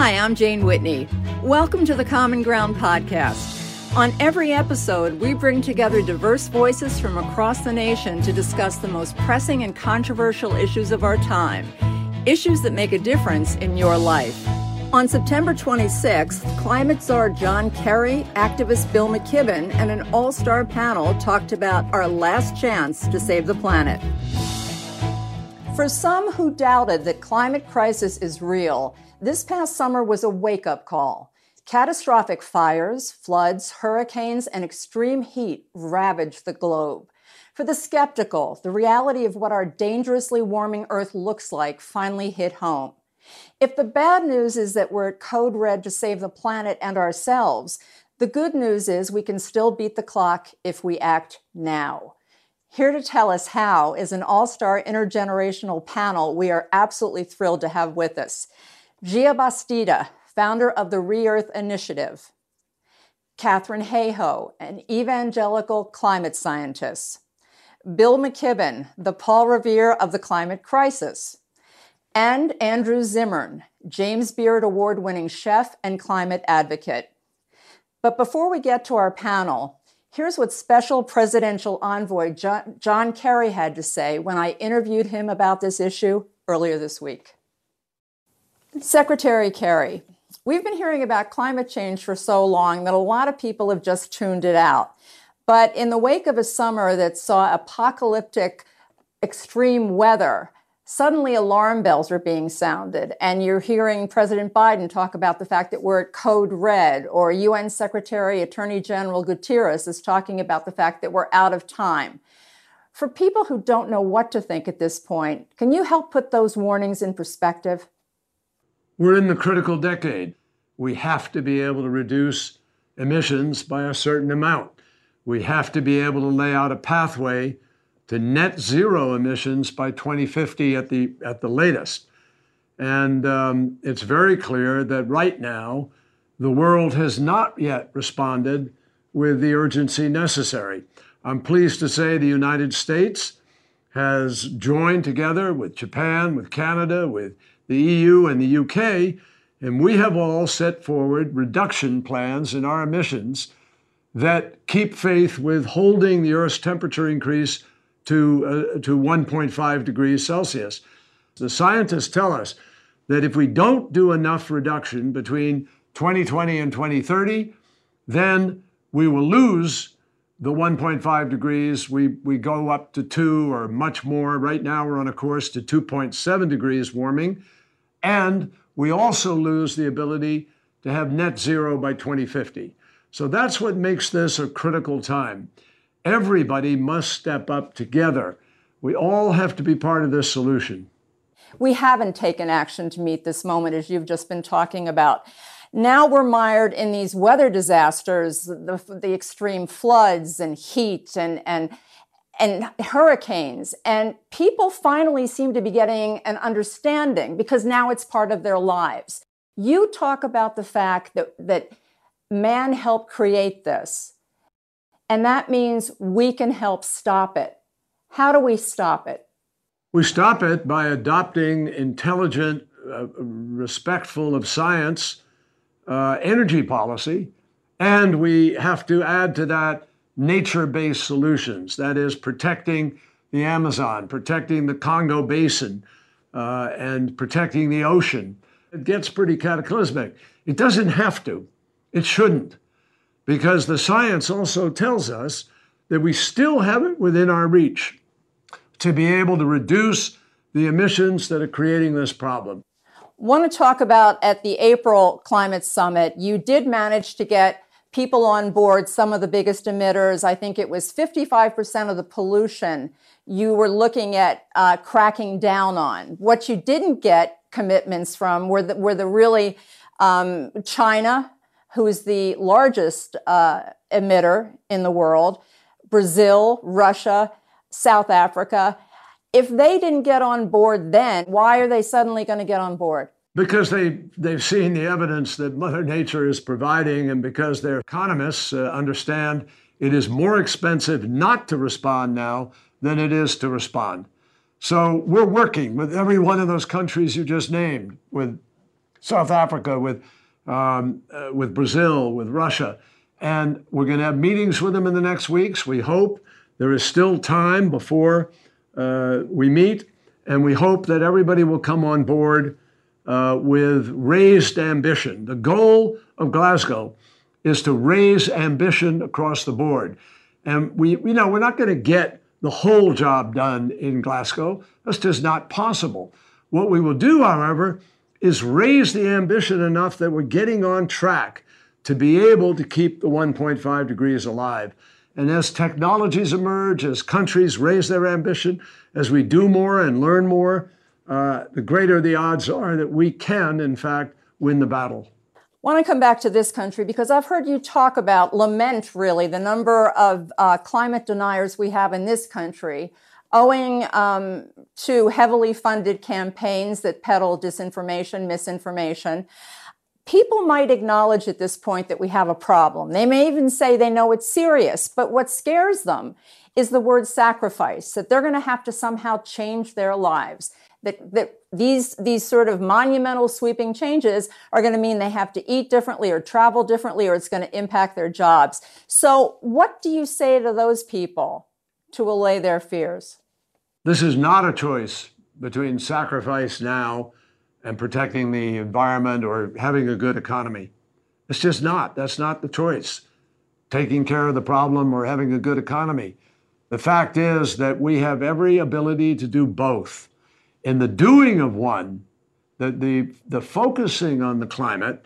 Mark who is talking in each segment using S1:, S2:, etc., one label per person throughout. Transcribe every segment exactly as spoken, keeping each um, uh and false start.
S1: Hi, I'm Jane Whitney. Welcome to the Common Ground podcast. On every episode, we bring together diverse voices from across the nation to discuss the most pressing and controversial issues of our time, issues that make a difference in your life. On September twenty-sixth, climate czar John Kerry, activist Bill McKibben, and an all-star panel talked about our last chance to save the planet. For some who doubted that climate crisis is real, this past summer was a wake-up call. Catastrophic fires, floods, hurricanes, and extreme heat ravaged the globe. For the skeptical, the reality of what our dangerously warming Earth looks like finally hit home. If the bad news is that we're at code red to save the planet and ourselves, the good news is we can still beat the clock if we act now. Here to tell us how is an all-star intergenerational panel we are absolutely thrilled to have with us. Gia Bastida, founder of the Re-Earth Initiative. Katharine Hayhoe, an evangelical climate scientist. Bill McKibben, the Paul Revere of the climate crisis. And Andrew Zimmern, James Beard Award-winning chef and climate advocate. But before we get to our panel, here's what Special Presidential Envoy John, John Kerry had to say when I interviewed him about this issue earlier this week. Secretary Kerry, we've been hearing about climate change for so long that a lot of people have just tuned it out. But in the wake of a summer that saw apocalyptic extreme weather, suddenly alarm bells are being sounded, and you're hearing President Biden talk about the fact that we're at code red, or U N Secretary Attorney General Guterres is talking about the fact that we're out of time. For people who don't know what to think at this point, can you help put those warnings in perspective?
S2: We're in the critical decade. We have to be able to reduce emissions by a certain amount. We have to be able to lay out a pathway to net zero emissions by twenty fifty at the at the latest. And um, it's very clear that right now, the world has not yet responded with the urgency necessary. I'm pleased to say the United States has joined together with Japan, with Canada, with the E U and the U K, and we have all set forward reduction plans in our emissions that keep faith with holding the Earth's temperature increase to, uh, to one point five degrees Celsius. The scientists tell us that if we don't do enough reduction between twenty twenty and twenty thirty, then we will lose the one point five degrees. We, we go up to two or much more. Right now, we're on a course to two point seven degrees warming. And we also lose the ability to have net zero by twenty fifty. So that's what makes this a critical time. Everybody must step up together. We all have to be part of this solution.
S1: We haven't taken action to meet this moment, as you've just been talking about. Now we're mired in these weather disasters, the, the extreme floods and heat and, and, and hurricanes. And people finally seem to be getting an understanding because now it's part of their lives. You talk about the fact that, that man helped create this. And that means we can help stop it. How do we stop it?
S2: We stop it by adopting intelligent, uh, respectful of science, uh, energy policy. And we have to add to that nature-based solutions. That is protecting the Amazon, protecting the Congo Basin, uh, and protecting the ocean. It gets pretty cataclysmic. It doesn't have to. It shouldn't. Because the science also tells us that we still have it within our reach to be able to reduce the emissions that are creating this problem.
S1: Want to talk about at the April Climate Summit, you did manage to get people on board, some of the biggest emitters. I think it was fifty-five percent of the pollution you were looking at uh, cracking down on. What you didn't get commitments from were the, were the really um, China, who is the largest uh, emitter in the world, Brazil, Russia, South Africa. If they didn't get on board then, why are they suddenly going to get on board?
S2: Because they, they've seen the evidence that Mother Nature is providing, and because their economists uh, understand it is more expensive not to respond now than it is to respond. So we're working with every one of those countries you just named, with South Africa, with, um, uh, with Brazil, with Russia. And we're going to have meetings with them in the next weeks. We hope there is still time before uh, we meet. And we hope that everybody will come on board uh, with raised ambition. The goal of Glasgow is to raise ambition across the board. And we, you know, we're not going to get the whole job done in Glasgow. That's just not possible. What we will do, however, is raise the ambition enough that we're getting on track to be able to keep the one point five degrees alive. And as technologies emerge, as countries raise their ambition, as we do more and learn more, uh, the greater the odds are that we can, in fact, win the battle.
S1: I want to come back to this country because I've heard you talk about, lament really, the number of uh, climate deniers we have in this country, owing um, to heavily funded campaigns that peddle disinformation, misinformation. People might acknowledge at this point that we have a problem. They may even say they know it's serious, but what scares them is the word sacrifice, that they're going to have to somehow change their lives, that, that these, these sort of monumental sweeping changes are going to mean they have to eat differently or travel differently, or it's going to impact their jobs. So what do you say to those people to allay their fears?
S2: This is not a choice between sacrifice now and protecting the environment or having a good economy. It's just not. That's not the choice. Taking care of the problem or having a good economy. The fact is that we have every ability to do both. In the doing of one, the, the, the focusing on the climate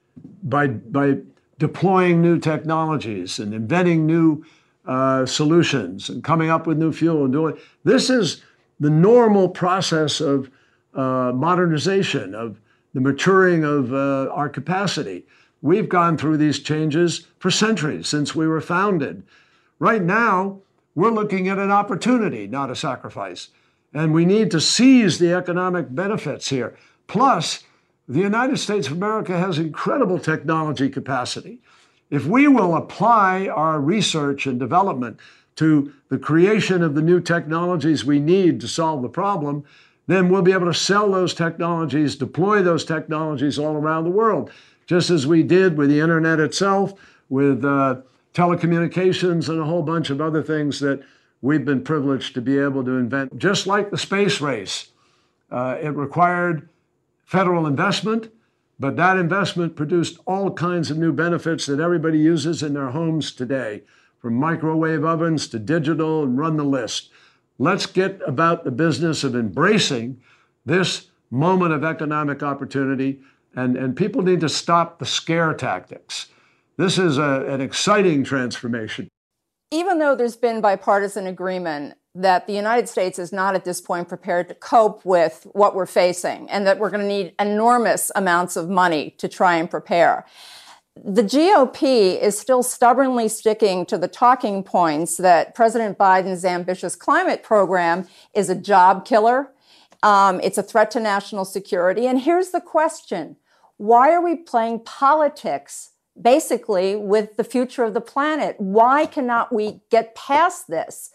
S2: by, by deploying new technologies and inventing new uh, solutions and coming up with new fuel and doing, this is the normal process of Uh, modernization, of the maturing of uh, our capacity. We've gone through these changes for centuries since we were founded. Right now, we're looking at an opportunity, not a sacrifice. And we need to seize the economic benefits here. Plus, the United States of America has incredible technology capacity. If we will apply our research and development to the creation of the new technologies we need to solve the problem, then we'll be able to sell those technologies, deploy those technologies all around the world, just as we did with the internet itself, with uh, telecommunications and a whole bunch of other things that we've been privileged to be able to invent. Just like the space race, uh, it required federal investment, but that investment produced all kinds of new benefits that everybody uses in their homes today, from microwave ovens to digital, and run the list. Let's get about the business of embracing this moment of economic opportunity, and, and people need to stop the scare tactics. This is a, an exciting transformation.
S1: Even though there's been bipartisan agreement that the United States is not at this point prepared to cope with what we're facing, and that we're going to need enormous amounts of money to try and prepare, the G O P is still stubbornly sticking to the talking points that President Biden's ambitious climate program is a job killer. Um, it's a threat to national security. And here's the question. Why are we playing politics, basically, with the future of the planet? Why cannot we get past this?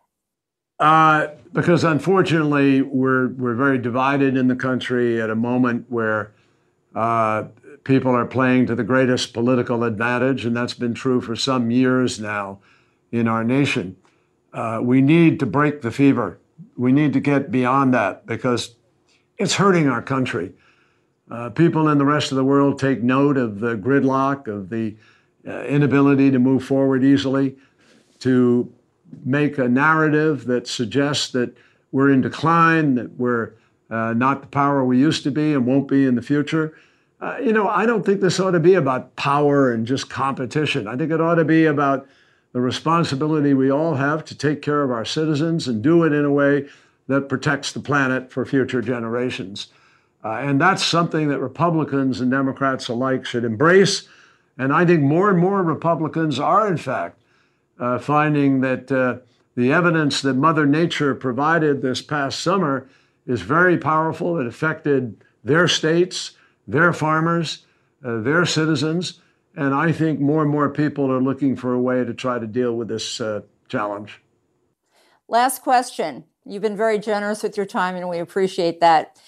S2: Uh, because unfortunately, we're, we're very divided in the country at a moment where uh, people are playing to the greatest political advantage, and that's been true for some years now in our nation. Uh, we need to break the fever. We need to get beyond that because it's hurting our country. Uh, people in the rest of the world take note of the gridlock, of the uh, inability to move forward easily, to make a narrative that suggests that we're in decline, that we're uh, not the power we used to be and won't be in the future. Uh, you know, I don't think this ought to be about power and just competition. I think it ought to be about the responsibility we all have to take care of our citizens and do it in a way that protects the planet for future generations. Uh, and that's something that Republicans and Democrats alike should embrace. And I think more and more Republicans are, in fact, uh, finding that uh, the evidence that Mother Nature provided this past summer is very powerful. It affected their states, their farmers, uh, their citizens. And I think more and more people are looking for a way to try to deal with this uh, challenge.
S1: Last question. You've been very generous with your time, and we appreciate that.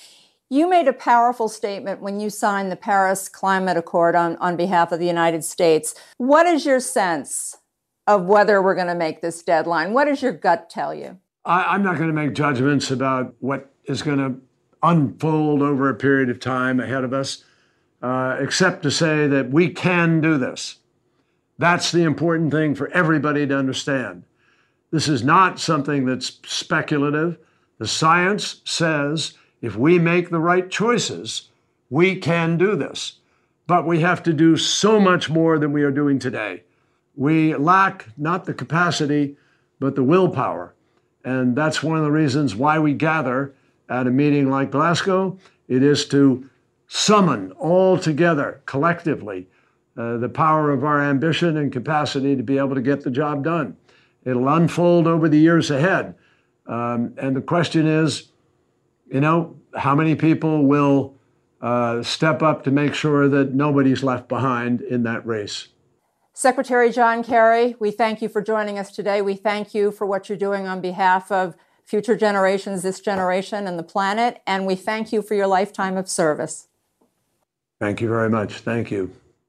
S1: You made a powerful statement when you signed the Paris Climate Accord on, on behalf of the United States. What is your sense of whether we're going to make this deadline? What does your gut tell you?
S2: I, I'm not going to make judgments about what is going to unfold over a period of time ahead of us, uh, except to say that we can do this. That's the important thing for everybody to understand. This is not something that's speculative. The science says if we make the right choices, we can do this. But we have to do so much more than we are doing today. We lack not the capacity, but the willpower. And that's one of the reasons why we gather at a meeting like Glasgow. It is to summon all together collectively uh, the power of our ambition and capacity to be able to get the job done. It'll unfold over the years ahead. Um, and the question is, you know, how many people will uh, step up to make sure that nobody's left behind in that race?
S1: Secretary John Kerry, we thank you for joining us today. We thank you for what you're doing on behalf of future generations, this generation, and the planet. And we thank you for your lifetime of service.
S2: Thank you very much. Thank you.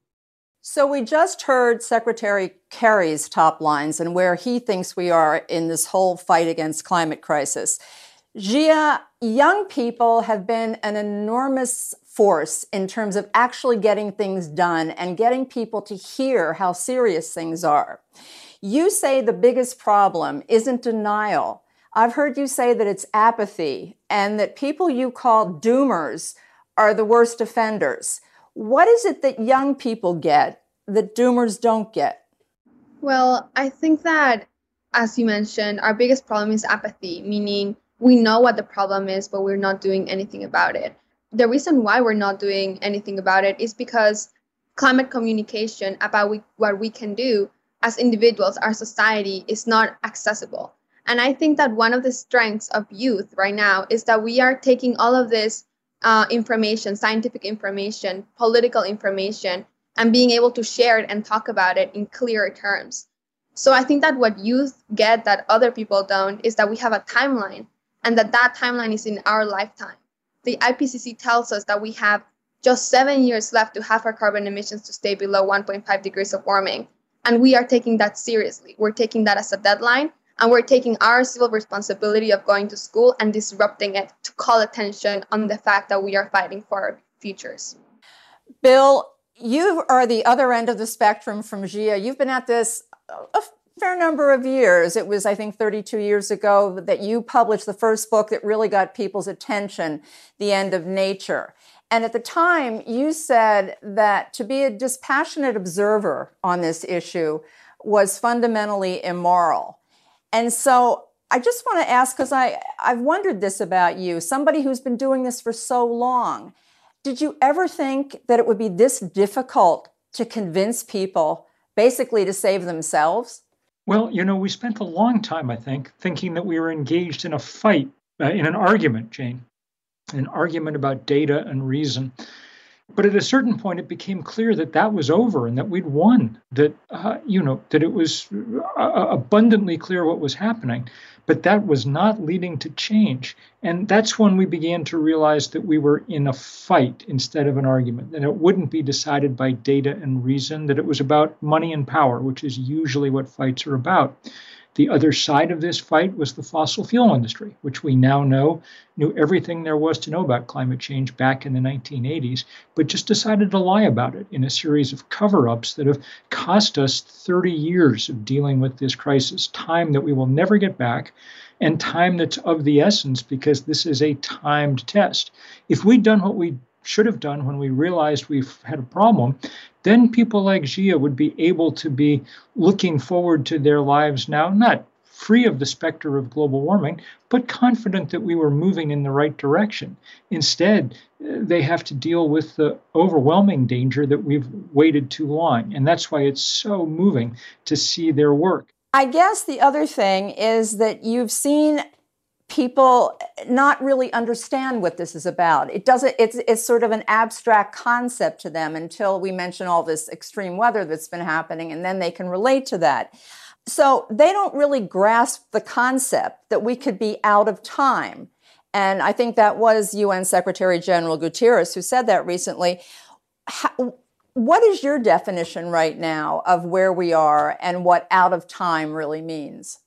S1: So we just heard Secretary Kerry's top lines and where he thinks we are in this whole fight against climate crisis. Gia, young people have been an enormous force in terms of actually getting things done and getting people to hear how serious things are. You say the biggest problem isn't denial. I've heard you say that it's apathy and that people you call doomers are the worst offenders. What is it that young people get that doomers don't get?
S3: Well, I think that, as you mentioned, our biggest problem is apathy, meaning we know what the problem is, but we're not doing anything about it. The reason why we're not doing anything about it is because climate communication about we, what we can do as individuals, our society, is not accessible. And I think that one of the strengths of youth right now is that we are taking all of this uh, information, scientific information, political information, and being able to share it and talk about it in clearer terms. So I think that what youth get that other people don't is that we have a timeline, and that that timeline is in our lifetime. The I P C C tells us that we have just seven years left to have our carbon emissions to stay below one point five degrees of warming. And we are taking that seriously. We're taking that as a deadline, and we're taking our civil responsibility of going to school and disrupting it to call attention on the fact that we are fighting for our futures.
S1: Bill, you are the other end of the spectrum from Gia. You've been at this a fair number of years. It was, I think, thirty-two years ago that you published the first book that really got people's attention, The End of Nature. And at the time, you said that to be a dispassionate observer on this issue was fundamentally immoral. And so I just want to ask, because I, I've wondered this about you, somebody who's been doing this for so long, did you ever think that it would be this difficult to convince people basically to save themselves?
S4: Well, you know, we spent a long time, I think, thinking that we were engaged in a fight, uh, in an argument, Jane, an argument about data and reason. But at a certain point, it became clear that that was over and that we'd won, that, uh, you know, that it was uh, abundantly clear what was happening, but that was not leading to change. And that's when we began to realize that we were in a fight instead of an argument, and it wouldn't be decided by data and reason, that it was about money and power, which is usually what fights are about. The other side of this fight was the fossil fuel industry, which we now know knew everything there was to know about climate change back in the nineteen eighties, but just decided to lie about it in a series of cover-ups that have cost us thirty years of dealing with this crisis, time that we will never get back, and time that's of the essence because this is a timed test. If we'd done what we should have done when we realized we've had a problem, then people like Gia would be able to be looking forward to their lives now, not free of the specter of global warming, but confident that we were moving in the right direction. Instead, they have to deal with the overwhelming danger that we've waited too long. And that's why it's so moving to see their work.
S1: I guess the other thing is that you've seen people not really understand what this is about. It doesn't, it's, it's sort of an abstract concept to them until we mention all this extreme weather that's been happening, and then they can relate to that. So they don't really grasp the concept that we could be out of time And I think that was U N Secretary General Guterres who said that recently. How, what is your definition right now of where we are and what out of time really means?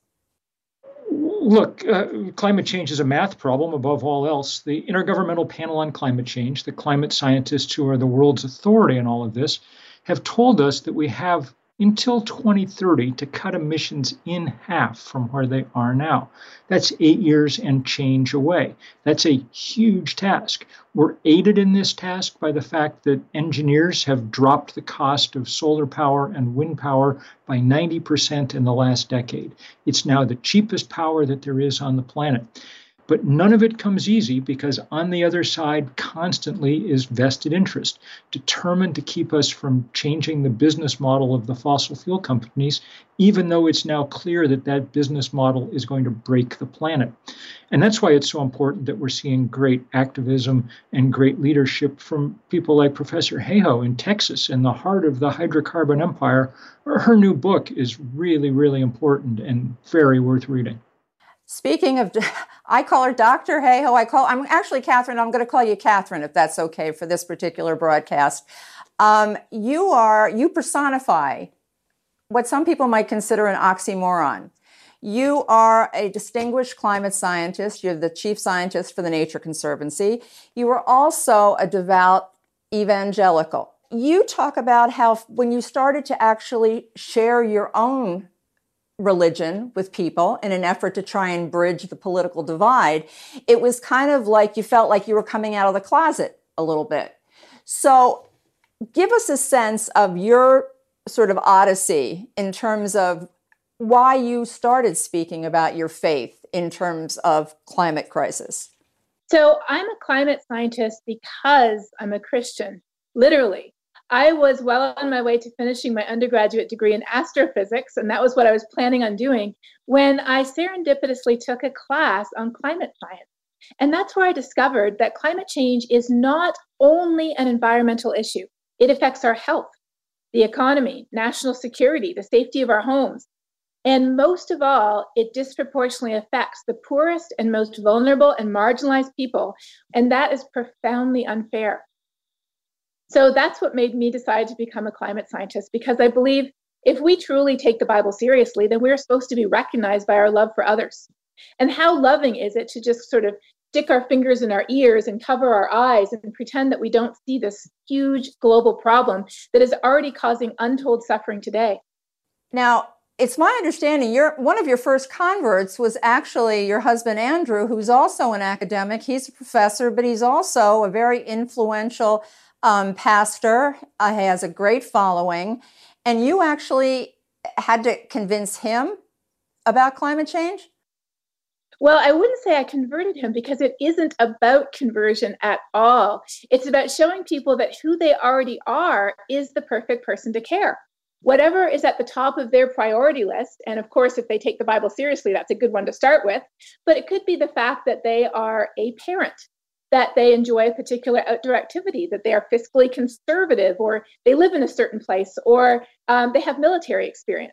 S4: Look, uh, climate change is a math problem above all else. The Intergovernmental Panel on Climate Change, the climate scientists who are the world's authority on all of this, have told us that we have until twenty thirty to cut emissions in half from where they are now. That's eight years and change away. That's a huge task. We're aided in this task by the fact that engineers have dropped the cost of solar power and wind power by ninety percent in the last decade. It's now the cheapest power that there is on the planet. But none of it comes easy because on the other side constantly is vested interest, determined to keep us from changing the business model of the fossil fuel companies, even though it's now clear that that business model is going to break the planet. And that's why it's so important that we're seeing great activism and great leadership from people like Professor Hayhoe in Texas, in the heart of the hydrocarbon empire. Her new book is really, really important and very worth reading.
S1: Speaking of, I call her Doctor Hayhoe. I call, I'm actually Catherine. I'm going to call you Catherine if that's okay for this particular broadcast. Um, you are, you personify what some people might consider an oxymoron. You are a distinguished climate scientist. You're the chief scientist for the Nature Conservancy. You are also a devout evangelical. You talk about how when you started to actually share your own religion with people in an effort to try and bridge the political divide, it was kind of like you felt like you were coming out of the closet a little bit. So give us a sense of your sort of odyssey in terms of why you started speaking about your faith in terms of climate crisis.
S5: So I'm a climate scientist because I'm a Christian, literally. I was well on my way to finishing my undergraduate degree in astrophysics, and that was what I was planning on doing, when I serendipitously took a class on climate science. And that's where I discovered that climate change is not only an environmental issue. It affects our health, the economy, national security, the safety of our homes. And most of all, it disproportionately affects the poorest and most vulnerable and marginalized people, and that is profoundly unfair. So that's what made me decide to become a climate scientist, because I believe if we truly take the Bible seriously, then we're supposed to be recognized by our love for others. And how loving is it to just sort of stick our fingers in our ears and cover our eyes and pretend that we don't see this huge global problem that is already causing untold suffering today?
S1: Now, it's my understanding you're, one of your first converts was actually your husband, Andrew, who's also an academic. He's a professor, but he's also a very influential Um, pastor, uh, has a great following, and you actually had to convince him about climate change?
S5: Well, I wouldn't say I converted him, because it isn't about conversion at all. It's about showing people that who they already are is the perfect person to care. Whatever is at the top of their priority list, and of course, if they take the Bible seriously, that's a good one to start with, but it could be the fact that they are a parent, that they enjoy a particular outdoor activity, that they are fiscally conservative, or they live in a certain place, or um, they have military experience.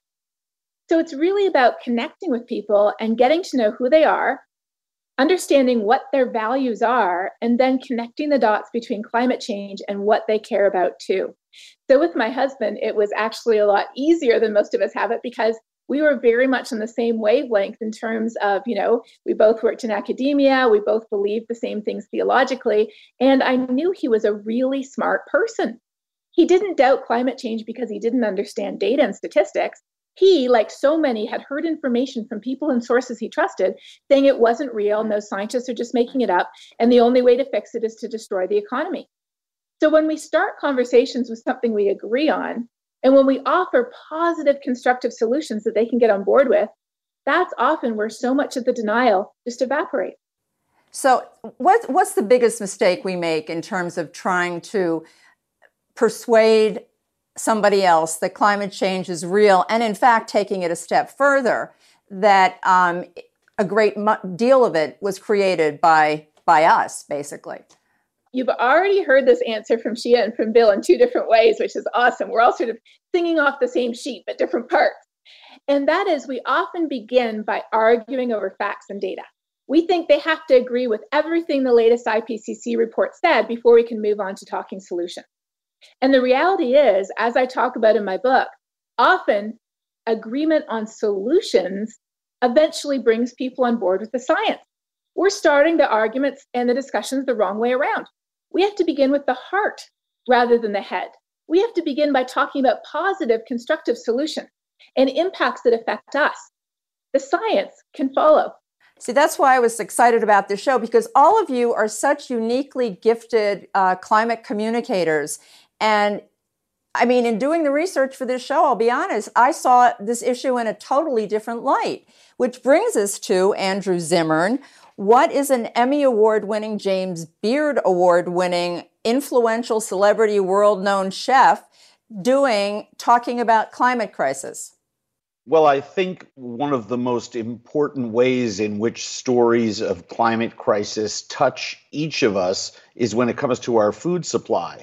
S5: So it's really about connecting with people and getting to know who they are, understanding what their values are, and then connecting the dots between climate change and what they care about too. So with my husband, it was actually a lot easier than most of us have it, because we were very much on the same wavelength in terms of, you know, we both worked in academia, we both believed the same things theologically, and I knew he was a really smart person. He didn't doubt climate change because he didn't understand data and statistics. He, like so many, had heard information from people and sources he trusted saying it wasn't real, and those scientists are just making it up, and the only way to fix it is to destroy the economy. So when we start conversations with something we agree on, and when we offer positive, constructive solutions that they can get on board with, that's often where so much of the denial just evaporates.
S1: So what, what's the biggest mistake we make in terms of trying to persuade somebody else that climate change is real, and in fact, taking it a step further, that um, a great deal of it was created by, by us, basically?
S5: You've already heard this answer from Shia and from Bill in two different ways, which is awesome. We're all sort of singing off the same sheet, but different parts. And that is, we often begin by arguing over facts and data. We think they have to agree with everything the latest I P C C report said before we can move on to talking solutions. And the reality is, as I talk about in my book, often agreement on solutions eventually brings people on board with the science. We're starting the arguments and the discussions the wrong way around. We have to begin with the heart rather than the head. We have to begin by talking about positive, constructive solutions and impacts that affect us. The science can follow.
S1: See, that's why I was excited about this show, because all of you are such uniquely gifted uh, climate communicators. And I mean, in doing the research for this show, I'll be honest, I saw this issue in a totally different light, which brings us to Andrew Zimmern. What is an Emmy Award-winning, James Beard Award-winning, influential celebrity, world-known chef doing, talking about climate crisis?
S6: Well, I think one of the most important ways in which stories of climate crisis touch each of us is when it comes to our food supply.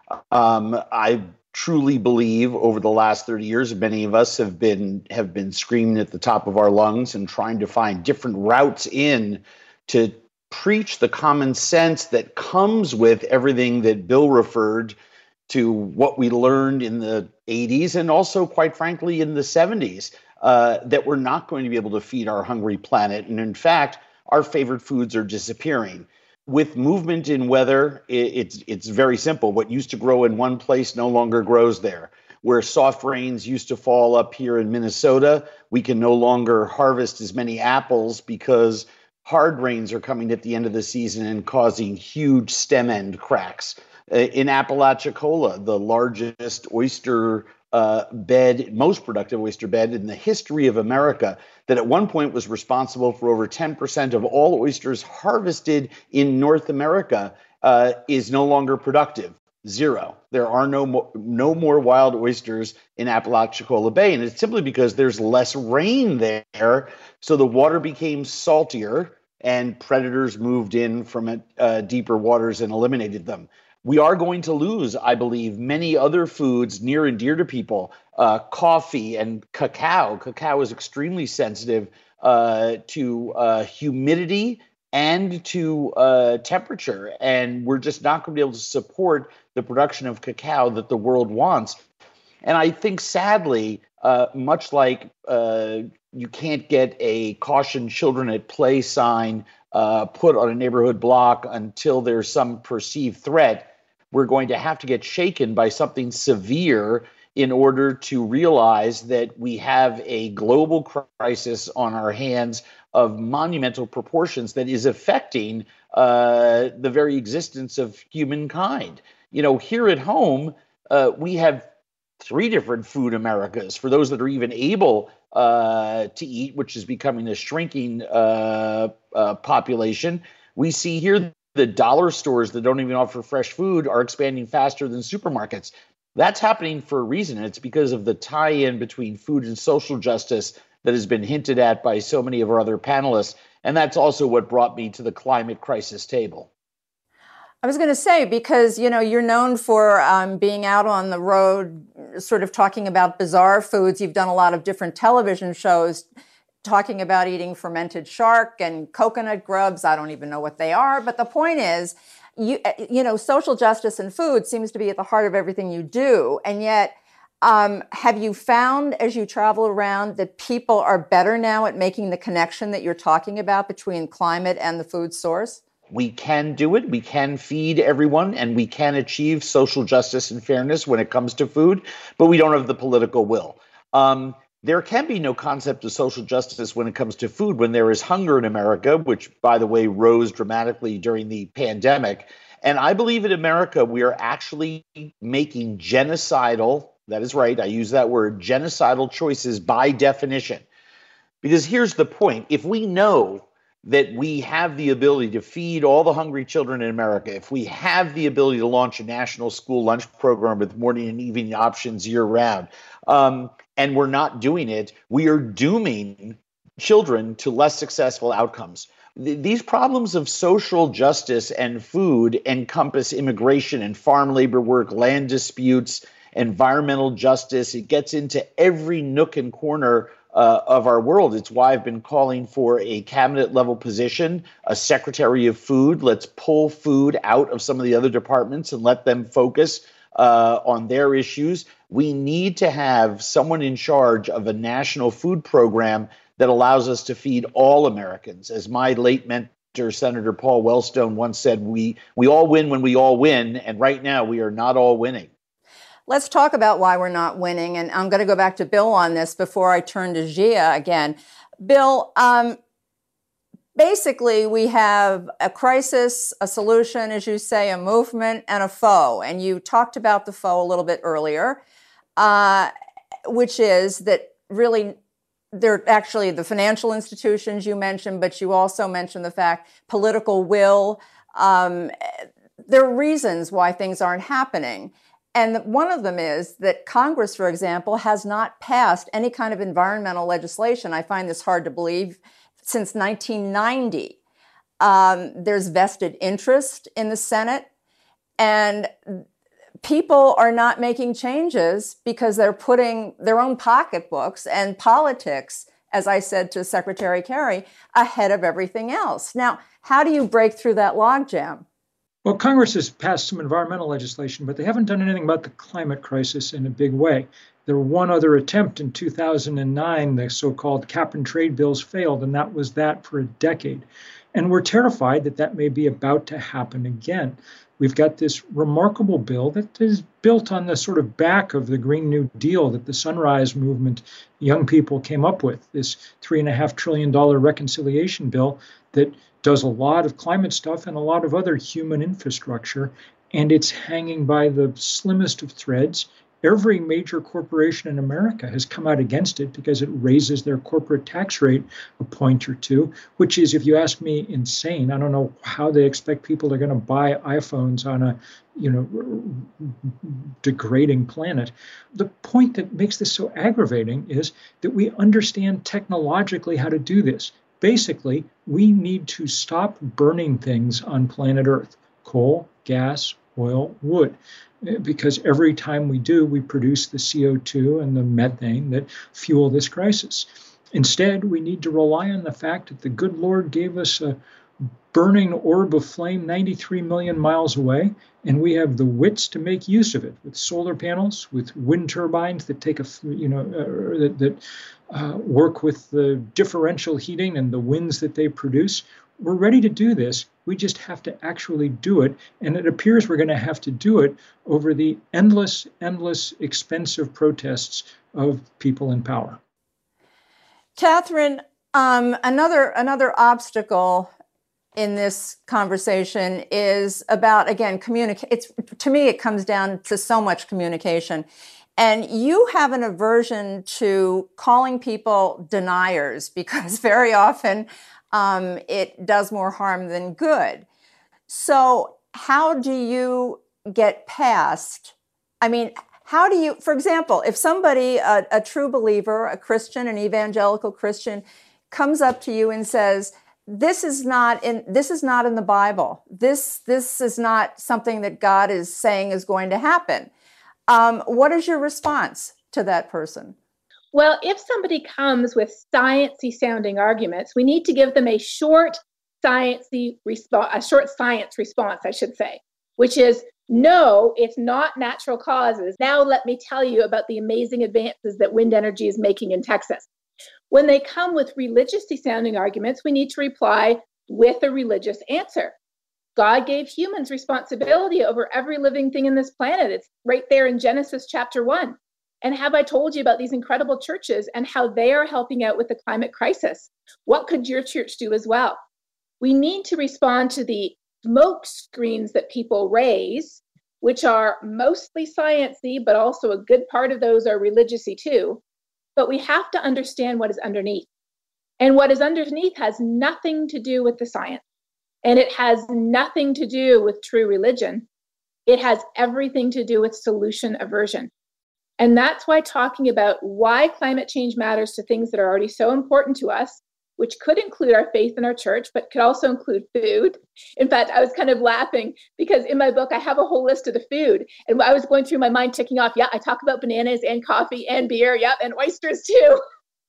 S6: Um, I truly believe over the last thirty years, many of us have been have been screaming at the top of our lungs and trying to find different routes in to preach the common sense that comes with everything that Bill referred to, what we learned in the eighties and also, quite frankly, in the seventies, uh, that we're not going to be able to feed our hungry planet. And in fact, our favorite foods are disappearing. With movement in weather, it's it's very simple. What used to grow in one place no longer grows there. Where soft rains used to fall up here in Minnesota, we can no longer harvest as many apples because hard rains are coming at the end of the season and causing huge stem end cracks. In Apalachicola, the largest oyster uh, bed, most productive oyster bed in the history of America, that at one point was responsible for over ten percent of all oysters harvested in North America, uh, is no longer productive. Zero. There are no mo- no more wild oysters in Apalachicola Bay, and it's simply because there's less rain there, so the water became saltier, and predators moved in from uh, deeper waters and eliminated them. We are going to lose, I believe, many other foods near and dear to people, uh, coffee and cacao. Cacao is extremely sensitive uh, to uh, humidity and to uh, temperature, and we're just not going to be able to support the production of cacao that the world wants. And I think, sadly, uh, much like uh, you can't get a caution children at play sign uh, put on a neighborhood block until there's some perceived threat, we're going to have to get shaken by something severe in order to realize that we have a global crisis on our hands of monumental proportions that is affecting uh, the very existence of humankind. You know, here at home, uh, we have three different food Americas for those that are even able uh, to eat, which is becoming a shrinking uh, uh, population. We see here the dollar stores that don't even offer fresh food are expanding faster than supermarkets. That's happening for a reason. And it's because of the tie-in between food and social justice that has been hinted at by so many of our other panelists. And that's also what brought me to the climate crisis table.
S1: I was going to say, because, you know, you're known for um, being out on the road, sort of talking about bizarre foods. You've done a lot of different television shows talking about eating fermented shark and coconut grubs. I don't even know what they are. But the point is, you, you know, social justice and food seems to be at the heart of everything you do. And yet, um, have you found as you travel around that people are better now at making the connection that you're talking about between climate and the food source?
S6: We can do it. We can feed everyone, and we can achieve social justice and fairness when it comes to food, but we don't have the political will. Um, There can be no concept of social justice when it comes to food when there is hunger in America, which, by the way, rose dramatically during the pandemic. And I believe in America, we are actually making genocidal, that is right, I use that word, genocidal choices by definition. Because here's the point. If we know that we have the ability to feed all the hungry children in America, if we have the ability to launch a national school lunch program with morning and evening options year round, um, and we're not doing it, we are dooming children to less successful outcomes. Th- these problems of social justice and food encompass immigration and farm labor work, land disputes, environmental justice. It gets into every nook and corner uh, of our world. It's why I've been calling for a cabinet level position, a secretary of food. Let's pull food out of some of the other departments and let them focus uh, on their issues. We need to have someone in charge of a national food program that allows us to feed all Americans. As my late mentor, Senator Paul Wellstone, once said, we, we all win when we all win, and right now we are not all winning.
S1: Let's talk about why we're not winning, and I'm going to go back to Bill on this before I turn to Gia again. Bill, um, basically we have a crisis, a solution, as you say, a movement, and a foe, and you talked about the foe a little bit earlier, uh, which is that really they're actually the financial institutions you mentioned, but you also mentioned the fact political will. Um, there are reasons why things aren't happening. And one of them is that Congress, for example, has not passed any kind of environmental legislation. I find this hard to believe since nineteen ninety. Um, there's vested interest in the Senate, and people are not making changes because they're putting their own pocketbooks and politics, as I said to Secretary Kerry, ahead of everything else. Now, how do you break through that logjam?
S4: Well, Congress has passed some environmental legislation, but they haven't done anything about the climate crisis in a big way. There was one other attempt in two thousand nine, the so-called cap and trade bills failed, and that was that for a decade. And we're terrified that that may be about to happen again. We've got this remarkable bill that is built on the sort of back of the Green New Deal that the Sunrise Movement young people came up with, this three and a half trillion dollar reconciliation bill that does a lot of climate stuff and a lot of other human infrastructure, and it's hanging by the slimmest of threads. Every major corporation in America has come out against it because it raises their corporate tax rate a point or two, which is, if you ask me, insane. I don't know how they expect people are going to buy iPhones on a, you know, degrading planet. The point that makes this so aggravating is that we understand technologically how to do this. Basically, we need to stop burning things on planet Earth: coal, gas, oil, wood. Because every time we do, we produce the C O two and the methane that fuel this crisis. Instead, we need to rely on the fact that the good Lord gave us a burning orb of flame ninety-three million miles away, and we have the wits to make use of it with solar panels, with wind turbines that take a, you know, uh, that, that uh, work with the differential heating and the winds that they produce. We're ready to do this. We just have to actually do it. And it appears we're going to have to do it over the endless, endless, expensive protests of people in power.
S1: Catherine, um, another another obstacle in this conversation is about, again, communicate. It's, to me, it comes down to so much communication. And you have an aversion to calling people deniers because very often Um, it does more harm than good. So how do you get past, I mean, how do you, for example, if somebody, a, a true believer, a Christian, an evangelical Christian, comes up to you and says, this is not in, this is not in the Bible. This, this is not something that God is saying is going to happen. Um, what is your response to that person?
S5: Well, if somebody comes with sciencey sounding arguments, we need to give them a short sciencey response, a short science response, I should say, which is, no, it's not natural causes. Now let me tell you about the amazing advances that wind energy is making in Texas. When they come with religiously sounding arguments, we need to reply with a religious answer. God gave humans responsibility over every living thing in this planet. It's right there in Genesis chapter one. And have I told you about these incredible churches and how they are helping out with the climate crisis? What could your church do as well? We need to respond to the smoke screens that people raise, which are mostly sciencey, but also a good part of those are religiousy too. But we have to understand what is underneath. And what is underneath has nothing to do with the science. And it has nothing to do with true religion. It has everything to do with solution aversion. And that's why talking about why climate change matters to things that are already so important to us, which could include our faith in our church, but could also include food. In fact, I was kind of laughing because in my book, I have a whole list of the food. And I was going through my mind ticking off, yeah, I talk about bananas and coffee and beer, yep, and oysters too.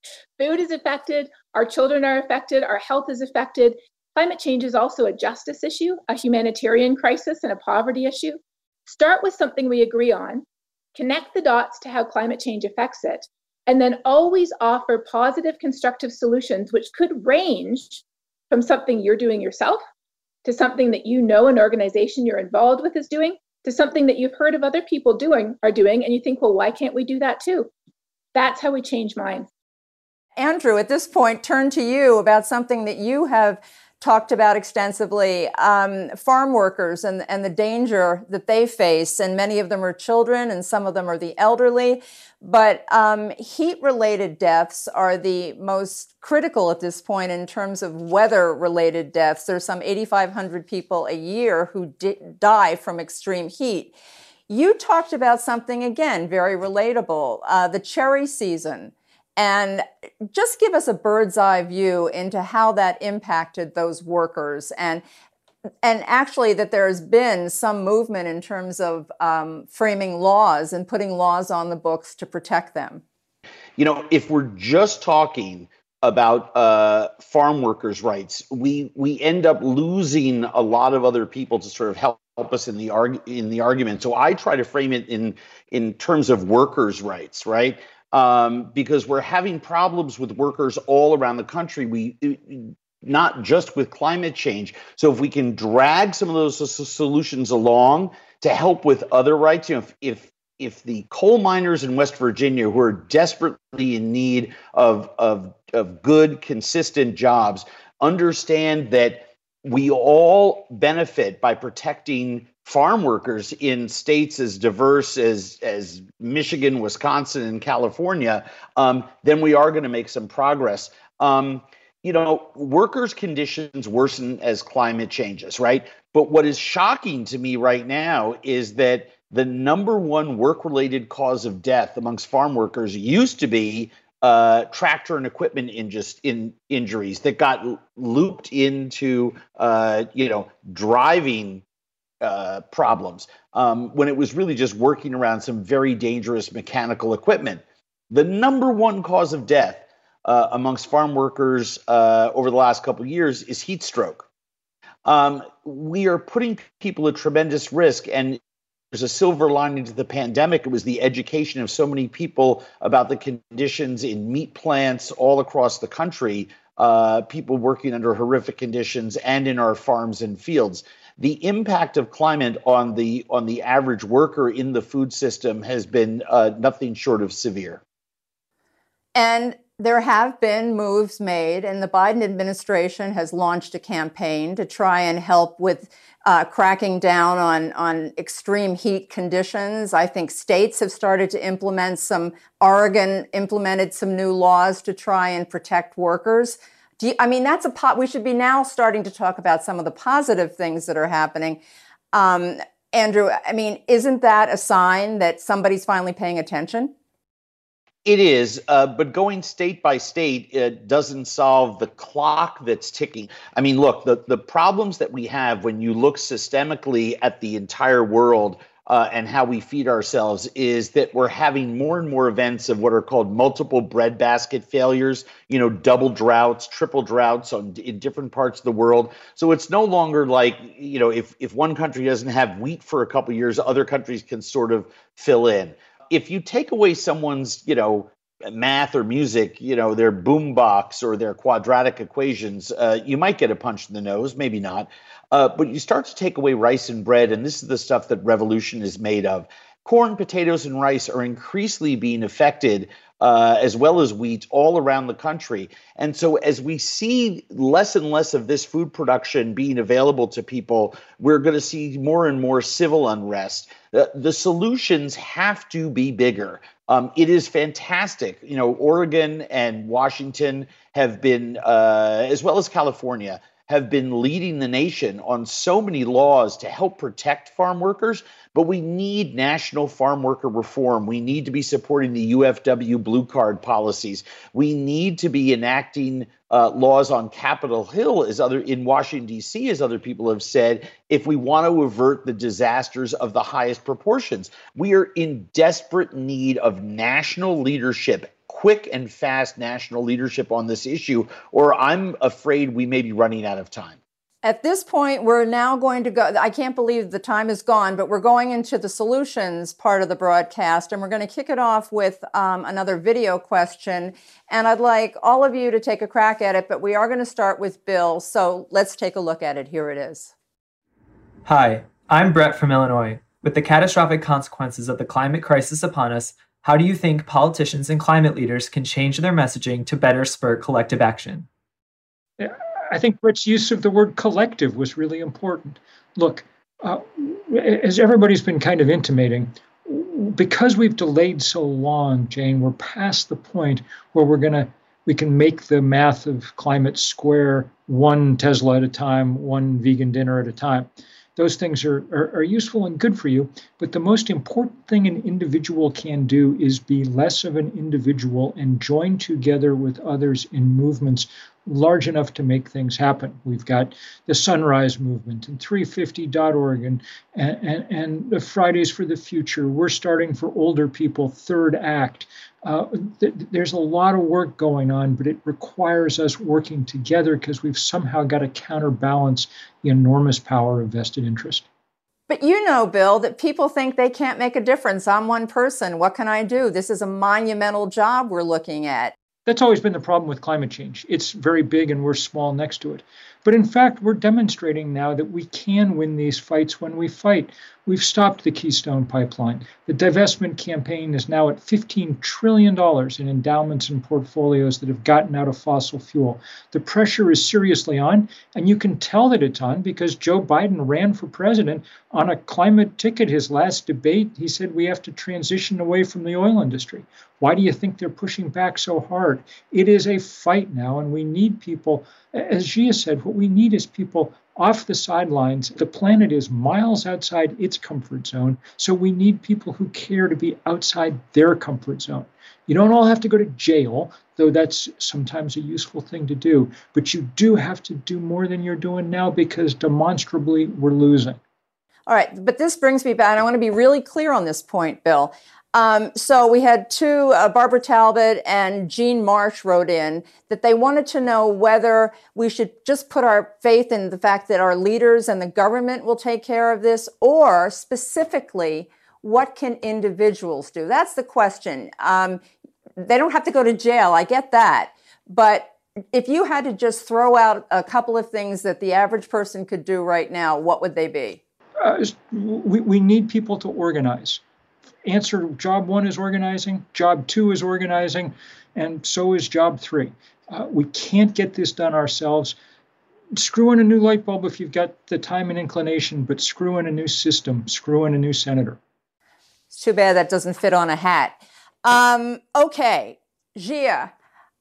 S5: Food is affected, our children are affected, our health is affected. Climate change is also a justice issue, a humanitarian crisis, and a poverty issue. Start with something we agree on, connect the dots to how climate change affects it, and then always offer positive, constructive solutions, which could range from something you're doing yourself to something that you know an organization you're involved with is doing, to something that you've heard of other people doing are doing, and you think, well, why can't we do that too? That's how we change minds.
S1: Andrew, at this point, turn to you about something that you have talked about extensively, um, farm workers and, and the danger that they face. And many of them are children and some of them are the elderly. But um, heat-related deaths are the most critical at this point in terms of weather-related deaths. There's some eighty-five hundred people a year who di- die from extreme heat. You talked about something, again, very relatable, uh, the cherry season. And just give us a bird's eye view into how that impacted those workers, and and actually that there's been some movement in terms of um, framing laws and putting laws on the books to protect them.
S6: You know, if we're just talking about uh, farm workers' rights, we we end up losing a lot of other people to sort of help help us in the arg- in the argument. So I try to frame it in in terms of workers' rights, right? Um, because we're having problems with workers all around the country. We not just with climate change. So if we can drag some of those solutions along to help with other rights, you know, if if, if the coal miners in West Virginia who are desperately in need of of of good, consistent jobs understand that we all benefit by protecting farm workers in states as diverse as as Michigan, Wisconsin, and California, um, then we are going to make some progress. Um, you know, workers' conditions worsen as climate changes, right? But what is shocking to me right now is that the number one work-related cause of death amongst farm workers used to be Uh, tractor and equipment in just in injuries that got looped into, uh, you know, driving uh, problems um, when it was really just working around some very dangerous mechanical equipment. The number one cause of death uh, amongst farm workers uh, over the last couple of years is heat stroke. Um, we are putting people at tremendous risk, and there's a silver lining to the pandemic. It was the education of so many people about the conditions in meat plants all across the country, uh, people working under horrific conditions, and in our farms and fields. The impact of climate on the on the average worker in the food system has been uh, nothing short of severe.
S1: And there have been moves made, and the Biden administration has launched a campaign to try and help with uh, cracking down on, on extreme heat conditions. I think states have started to implement some, Oregon implemented some new laws to try and protect workers. Do you, I mean, that's a pot. We should be now starting to talk about some of the positive things that are happening. Um, Andrew, I mean, isn't that a sign that somebody's finally paying attention?
S6: It is, uh, but going state by state it doesn't solve the clock that's ticking. I mean, look, the, the problems that we have when you look systemically at the entire world uh, and how we feed ourselves is that we're having more and more events of what are called multiple breadbasket failures, you know, double droughts, triple droughts on, in different parts of the world. So it's no longer like, you know, if, if one country doesn't have wheat for a couple of years, other countries can sort of fill in. If you take away someone's, you know, math or music, you know, their boombox or their quadratic equations, uh, you might get a punch in the nose, maybe not. Uh, but you start to take away rice and bread, and this is the stuff that revolution is made of. Corn, potatoes, and rice are increasingly being affected, uh, as well as wheat, all around the country. And so as we see less and less of this food production being available to people, we're going to see more and more civil unrest. The, the solutions have to be bigger. Um, it is fantastic. You know, Oregon and Washington have been, uh, as well as California, have been leading the nation on so many laws to help protect farm workers, but we need national farm worker reform. We need to be supporting the U F W Blue Card policies. We need to be enacting uh, laws on Capitol Hill, as other in Washington, D C, as other people have said, if we want to avert the disasters of the highest proportions. We are in desperate need of national leadership quick and fast national leadership on this issue, or I'm afraid we may be running out of time.
S1: At this point, we're now going to go, I can't believe the time is gone, but we're going into the solutions part of the broadcast, and we're going to kick it off with um, another video question. And I'd like all of you to take a crack at it, but we are going to start with Bill. So let's take a look at it. Here it is.
S7: Hi, I'm Brett from Illinois. With the catastrophic consequences of the climate crisis upon us, how do you think politicians and climate leaders can change their messaging to better spur collective action?
S4: Yeah. I think Brett's use of the word collective was really important. Look, uh, as everybody's been kind of intimating, because we've delayed so long, Jane, we're past the point where we're going to, we can make the math of climate square one Tesla at a time, one vegan dinner at a time. Those things are, are, are useful and good for you, but the most important thing an individual can do is be less of an individual and join together with others in movements large enough to make things happen. We've got the Sunrise Movement and three fifty dot org and, and, and the Fridays for the Future. We're starting for older people, Third Act. Uh, th- there's a lot of work going on, but it requires us working together because we've somehow got to counterbalance the enormous power of vested interest.
S1: But you know, Bill, that people think they can't make a difference. I'm one person. What can I do? This is a monumental job we're looking at.
S4: That's always been the problem with climate change. It's very big and we're small next to it. But in fact, we're demonstrating now that we can win these fights when we fight. We've stopped the Keystone Pipeline. The divestment campaign is now at fifteen trillion dollars in endowments and portfolios that have gotten out of fossil fuel. The pressure is seriously on, and you can tell that it's on because Joe Biden ran for president on a climate ticket. His last debate, he said we have to transition away from the oil industry. Why do you think they're pushing back so hard? It is a fight now, and we need people, as Gia said, what we need is people off the sidelines. The planet is miles outside its comfort zone, so we need people who care to be outside their comfort zone. You don't all have to go to jail, though that's sometimes a useful thing to do, but you do have to do more than you're doing now because demonstrably we're losing.
S1: All right, but this brings me back. I want to be really clear on this point, Bill. Um, so we had two, uh, Barbara Talbot and Jean Marsh wrote in that they wanted to know whether we should just put our faith in the fact that our leaders and the government will take care of this, or specifically, what can individuals do? That's the question. Um, they don't have to go to jail. I get that. But if you had to just throw out a couple of things that the average person could do right now, what would they be?
S4: Uh, we, we need people to organize. Answer, job one is organizing, job two is organizing, and so is job three. Uh, we can't get this done ourselves. Screw in a new light bulb if you've got the time and inclination, but screw in a new system, screw in a new senator.
S1: It's too bad that doesn't fit on a hat. Um, okay, Gia,